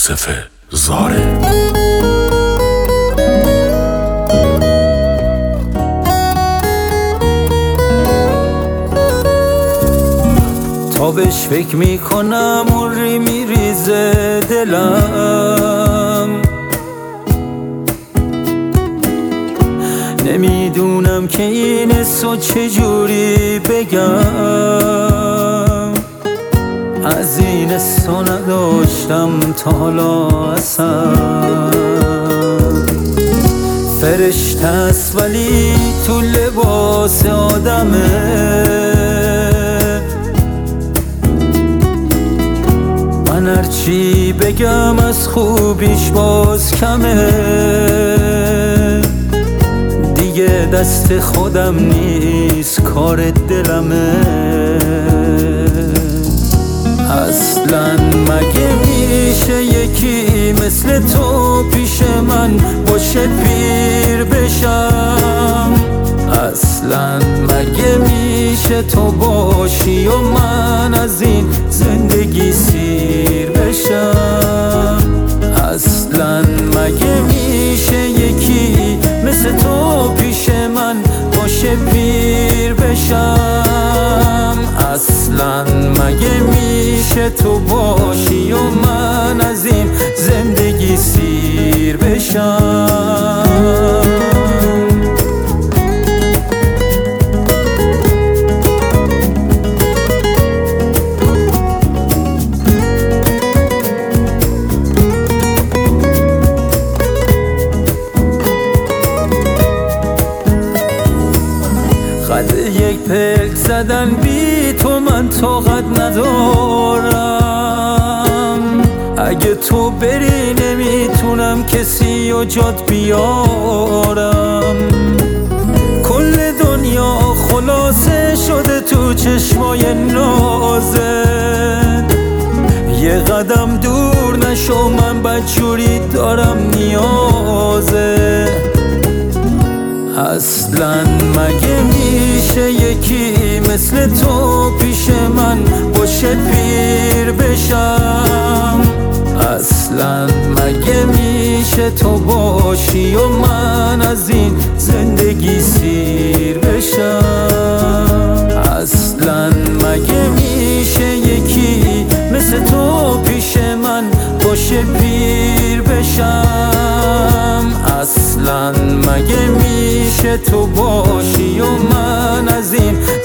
یوسف زاره. تا بهش فکر میکنم و میریزه دلم، نمیدونم که این حسو چجوری بگم. از این حسو نداشتم تا حالا اصلا. فرشته است ولی تو لباس آدمه. من هرچی بگم از خوبیش باز کمه. دیگه دست خودم نیست کار دلمه. اصلا مگه میشه یکی مثل تو پیش من باشه پیر بشم؟ اصلا مگه میشه تو باشی و من از این زندگی سیر بشم؟ اصلا مگه میشه یکی مثل تو پیش من باشه پیر بشم؟ اصلا مگه میشه تو باشی و من از این زندگی سیر بشم؟ قد یک پلک زدن بی تو من طاقت ندارم. اگه تو بری نمیتونم کسی و جات بیارم. کل دنیا خلاصه شده تو چشمای نازت. یه قدم دور نشو من بدجوری دارم نیازه. اصلا مگه میشه یکی مثل تو پیش من باشه پیر بشم؟ اصلا مگه میشه تو باشی و من از این زندگی سیر بشم؟ اصلا مگه میشه یکی مثل تو پیش من باشه پیر بشم؟ اصلا مگه میشه تو باشی و من از این